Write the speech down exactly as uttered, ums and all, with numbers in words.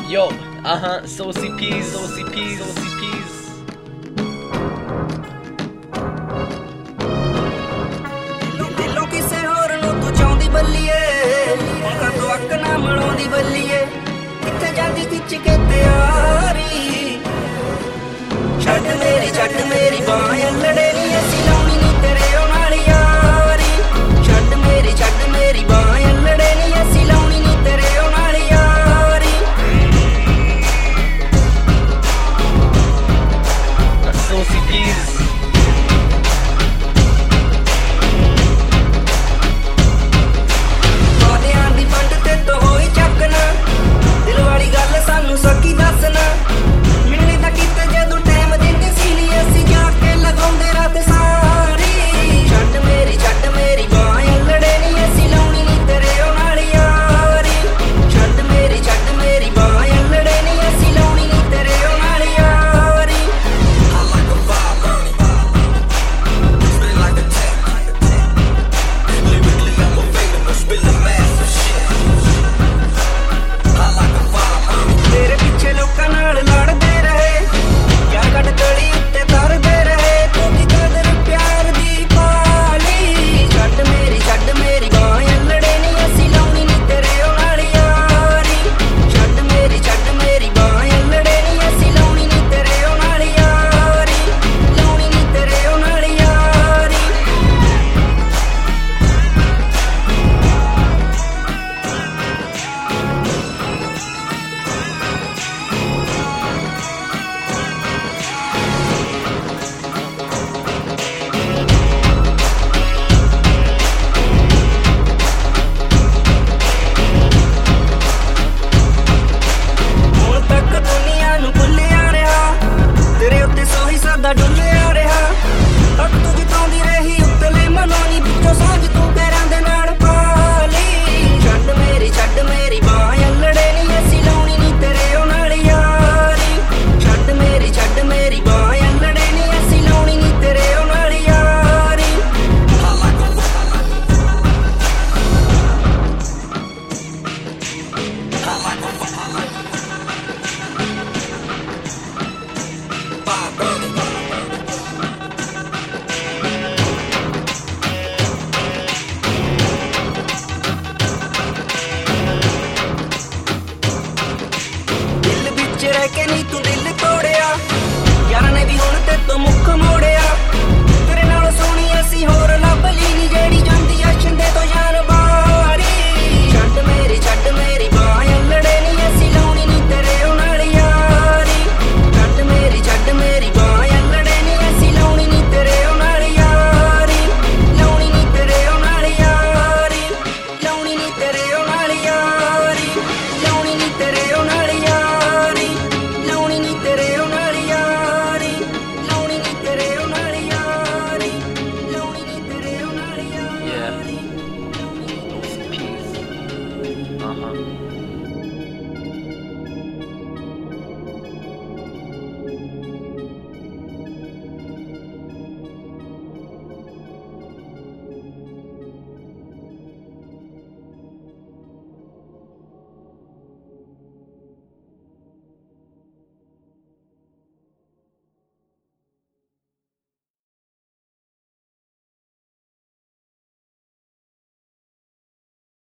Yo, uh-huh, Saucy Peas, Saucy Peas, Saucy Peas. ਦਿਲੋਂ ਕਿਸੇ ਹੋਰ ਨੂੰ ਤੂੰ ਚਾਹੁੰਦੀ ਬੱਲੀਏ, ਹੁਣ ਕਦੋਂ ਅੱਖ ਨਾ ਮਲਾਉਂਦੀ ਬੱਲੀਏ, ਕਿੱਥੇ ਜਾਂਦੀ ਖਿੱਚ ਕੇ ਤਿਆਰੀ, ਛੱਡ ਮੇਰੀ ਛੱਡ ਮੇਰੀ ਬਾਂਹ ਲੜੇ ਨੀ ਅਸੀਂ ਲਾਉਣੀ ਨੀ ਤੇਰੇ ਉਹ ਨਾਲ ਯਾਰੀ, ਛੱਡ ਮੇਰੀ ਛੱਡ ਮੇਰੀ ਬਾਂਹ ਲੜੇ ਨੀ ਅਸੀਂ ਲਾਉਣੀ ਨੀ ਤੇਰੇ ਉਹ ਨਾਲ ਯਾਰੀ। Saucy Peas. ਵਾਦਿਆਂ ਦੀ ਫੰਡ ਤੇ ਤੋਂ ਹੋਈ ਚੱਕਣਾ, ਦਿਲ ਵਾਲੀ ਗੱਲ ਸਾਨੂੰ ਸਕੀ ਦੱਸਣਾ, ਮਿਲਣੇ ਤਾਂ ਕਿਤੇ ਜਦੋਂ ਟਾਈਮ ਦਿੰਦੀ ਸੀ ਨੀ ਅਸੀਂ ਜਾ ਕੇ ਲਗਾਉਂਦੇ ਰਾਤ ਸਾਰੀ, ਛੱਡ ਮੇਰੀ ਛੱਡ ਮੇਰੀ ਬਾਂਹ ਲੜੇ ਨੀ ਅਸੀਂ ਲਾਉਣੀ ਨੀ ਤੇਰੇ ਉਹ ਨਾਲ ਯਾਰੀ, ਛੱਡ ਮੇਰੀ ਛੱਡ ਮੇਰੀ ਬਾਂਹ ਲੜੇ ਨੀ ਅਸੀਂ ਲਾਉਣੀ ਨੀ ਤੇਰੇ ਉਹ ਨਾਲ ਯਾਰੀ। ਤੇਰੇ ਪਿੱਛੇ ਲੋਕਾਂ ਨਾਲ ਲੜਦੇ ਰਹੇ, ਯਾਰ ਕੱਢ ਗਲੀ ਉੱਤੇ ਤਰਦੇ ਰਹੇ, ਤੂੰ ਕੀ ਕਦਰ ਪਿਆਰ ਦੀ ਪਾਲੀ, ਛੱਡ ਮੇਰੀ ਛੱਡ ਮੇਰੀ ਬਾਂਹ ਲੜੇ ਨੀ ਅਸੀਂ ਲਾਉਣੀ ਨੀ ਤੇਰੇ ਉਹ ਨਾਲ ਯਾਰੀ, ਛੱਡ ਮੇਰੀ ਛੱਡ ਮੇਰੀ ਬਾਂਹ ਲੜੇ ਨੀ ਅਸੀਂ ਲਾਉਣੀ ਨੀ ਤੇਰੇ ਉਹ ਨਾਲ ਯਾਰੀ, ਲਾਉਣੀ ਨੀ ਤੇਰੇ ਉਹ ਨਾਲ ਯਾਰੀ। ਹੁਣ ਤੱਕ ਦੁਨੀਆ ਨੂੰ ਭੁੱਲਿਆ ਰਿਹਾ, ਤੇਰੇ ਉੱਤੇ ਸੋਹੀ ਸਾਦਾ ਡੁੱਲਿਆ ਰਿਹਾ, ਹੱਕ ਤੂੰ ਜਿਤਾਉਂਦੀ ਰਹੀ ਉਤਲੇ ਮਨੋਂ ਨੀ, ਵਿੱਚੋਂ ਸਾਂਝ ਤੂੰ ਪੈਰਾਂ ਦੇ ਨਾਲ ਪਾਲੀ, ਛੱਡ ਮੇਰੀ ਛੱਡ ਮੇਰੀ ਬਾਂਹ ਲੜੇ ਨੀ ਅਸੀਂ ਲਾਉਣੀ ਨੀ ਤੇਰੇ ਉਹ ਨਾਲ ਯਾਰੀ, ਛੱਡ ਮੇਰੀ ਛੱਡ ਮੇਰੀ ਬਾਂਹ ਲੜੇ ਨੀ ਅਸੀਂ ਲਾਉਣੀ ਨੀ ਤੇਰੇ ਉਹ ਨਾਲ ਯਾਰੀ। ਦਿਲ ਵਿੱਚ ਰਹਿ ਕੇ ਨੀ ਤੂੰ ਦਿਲ ਤੋੜਿਆ, ਯਾਰਾਂ ਨੇ ਵੀ ਹੁਣ ਤੇ ਤੋਂ ਮੁੱਖ ਮੋੜਿਆ, ਤੇਰੇ ਨਾਲ ਸੋਹਣੀ ਅਸੀਂ ਹੋਰ ਲੱਭ ਲਈ ਨੀ ਜਿਹੜੀ ਜਾਂਦੀ ਆ ਛਿੰਦੇ ਤੋਂ ਜਾਨ ਬਾਰੀ, ਛੱਡ ਮੇਰੀ ਛੱਡ ਮੇਰੀ ਬਾਂਹ ਲੜੇ ਨੀ ਅਸੀਂ ਲਾਉਣੀ ਨੀ ਤੇਰੇ ਉਹ ਨਾਲ ਯਾਰੀ, ਛੱਡ ਮੇਰੀ ਛੱਡ ਮੇਰੀ ਬਾਂਹ ਲੜੇ ਨੀ ਅਸੀਂ ਲਾਉਣੀ ਨੀ ਤੇਰੇ ਉਹ ਨਾਲ ਯਾਰੀ, ਲਾਉਣੀ ਨੀ ਤੇਰੇ ਉਹ ਨਾਲ ਯਾਰੀ, ਲਾਉਣੀ ਨੀ ਤੇਰੇ ਉਹ ਨਾਲ ਯਾਰੀ, ਲਾਉਣੀ ਨੀ ਤੇਰੇ ਉਹ ਨਾਲ ਯਾਰੀ, ਲਾਉਣੀ ਨੀ ਤੇਰੇ ਉਹ ਨਾਲ ਯਾਰੀ, ਲਾਉਣੀ ਨੀ ਤੇਰੇ ਉਹ ਨਾਲ ਯਾਰੀ, ਲਾਉਣੀ ਨੀ ਤੇਰੇ ਉਹ ਨਾਲ ਯਾਰੀ। Yeah. Saucy Peas. Uh-huh.